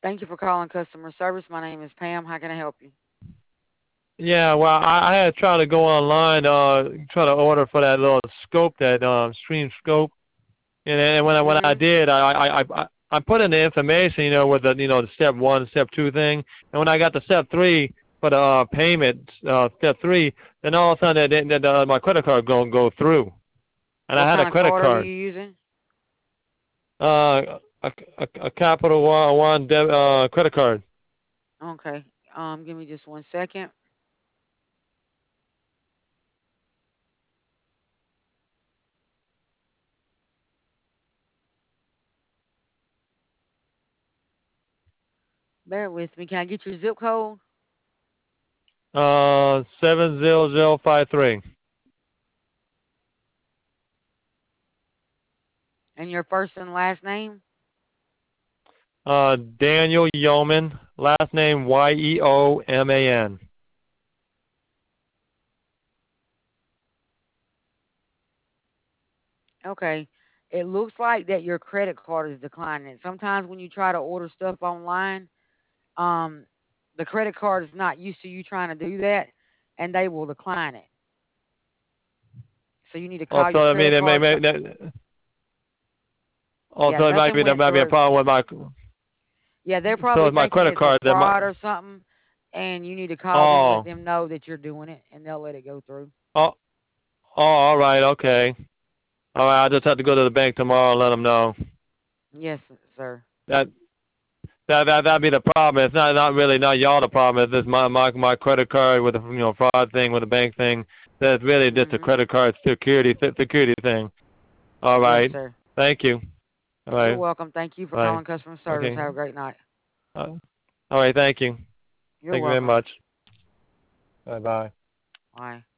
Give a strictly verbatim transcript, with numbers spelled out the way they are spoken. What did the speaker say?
Thank you for calling customer service. My name is Pam. How can I help you? Yeah, well, I, I had tried to go online, uh, try to order for that little scope, that um, stream scope, and then when I when I Mhm. did, I I I I put in the information, you know, with the you know the step one, step two thing, and when I got to step three for the uh, payment, uh, step three, then all of a sudden that, that, uh, my credit card going go through, and What I had a kind of credit card are you card, using? uh, a a, a Capital One One deb, uh credit card. Okay. Um, give me just one second. Bear with me. Can I get your zip code Uh, seven zero zero five three. and your first and last name? Uh, Daniel Yeoman, last name Y E O M A N. Okay. It looks like that your credit card is declining. Sometimes when you try to order stuff online, um, the credit card is not used to you trying to do that, and they will decline it. So you need to call your Also, I mean, credit it may, card. may Co- that, yeah, also it might nothing be there went might be a through. problem with my. Yeah, they're So probably it's my thinking credit it's a card that my. fraud or something, and you need to call them, let Oh, them know that you're doing it, and they'll let it go through. oh, oh, all right, okay. All right, I just have to go to the bank tomorrow and let them know. Yes, sir. That that that that'd be the problem. It's not not really not y'all the problem. It's just my my my credit card with the you know fraud thing with the bank thing. That's really just a Mhm. credit card security security thing. All Yes, right, sir. thank you. All You're right, welcome. Thank you for all right, calling customer service. okay. Have a great night. Uh, all right, thank you. You're Thank you very welcome. much. Bye bye. Bye.